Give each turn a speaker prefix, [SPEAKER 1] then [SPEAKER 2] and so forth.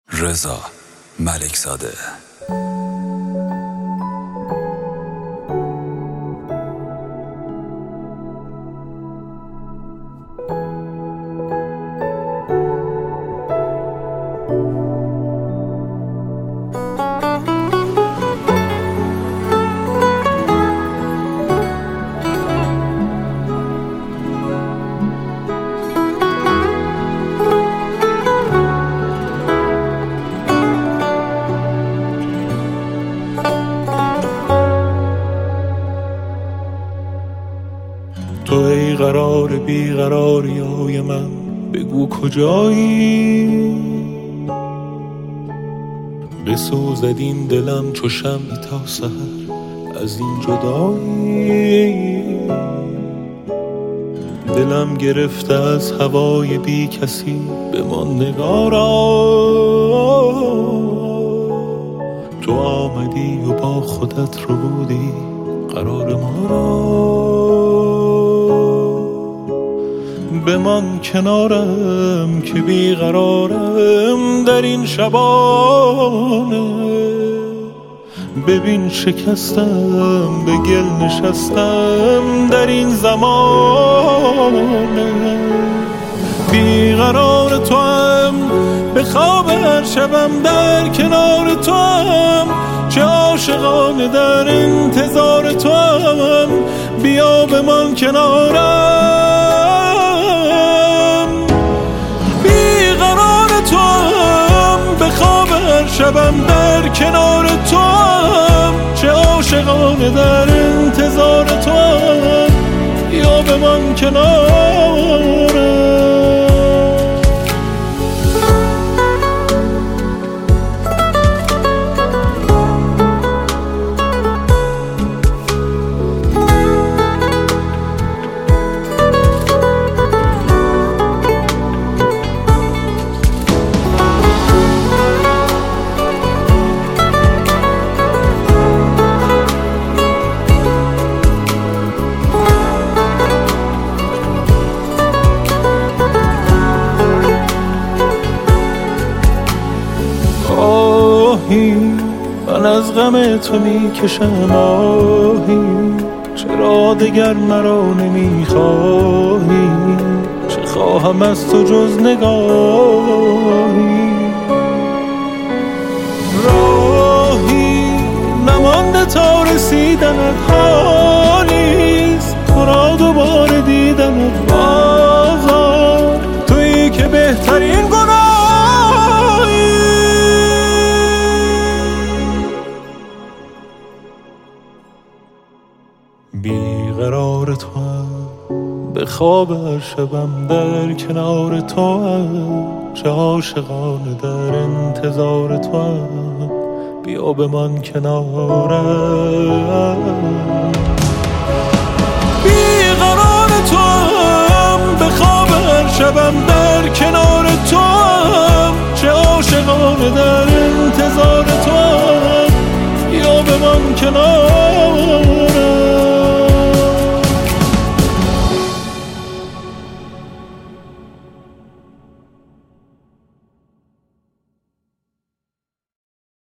[SPEAKER 1] رضا ملکزاده.
[SPEAKER 2] تو ای قرار بیقراری های من، بگو کجایی؟ بسوزد این دلم چو شمعی تا سحر از این جدایی. دلم گرفته از هوای بی کسی، بمان نگارا. تو آمدی و با خودت رو بودی قرار ما را. بمان کنارم که بیقرارم در این شبانه. ببین شکستم، به گل نشستم در این زمانه. بیقرار تو هم، به خواب هر شبم در کنار تو هم. چه عاشقانه در انتظار تو هم، بیا بمان کنارم. شبم در کنار تو هم، چه عاشقانه در انتظار تو هم، یا بمان کنارم. من از غم تو میکشم آهی، چرا دگر مرا نمیخواهی؟ چه خواهم از تو جز نگاهی؟ راهی نمانده تا رسیدنت، حالیست تو را دوباره دیدنت. بازار تویی که بهترین بیقرار تو هم، به خواب هر شبم در کنار تو هم. چه عاشقانه در انتظار تو هم، بیا بمان کنارم.